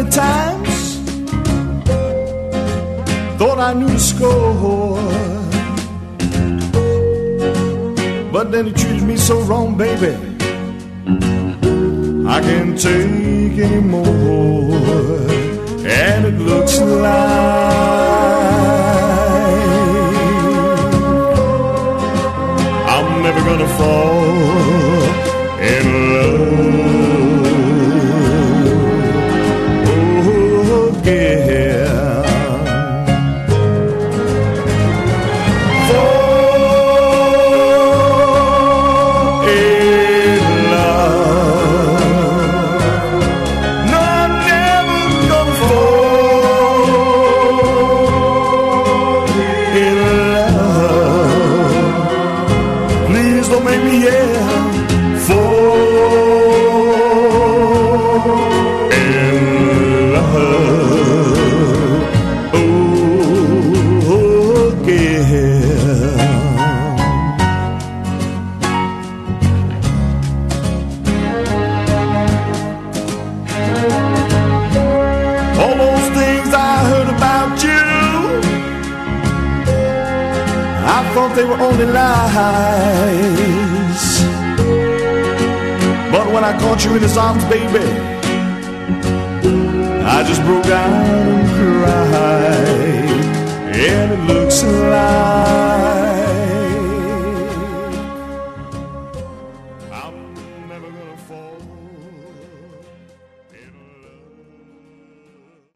times thought I knew the score, but then he treated me so wrong, baby. I can't take any more, and it looks like I'm never gonna fall in love again. They were only lies, but when I caught you in his arms, baby, I just broke down and cried, and it looks like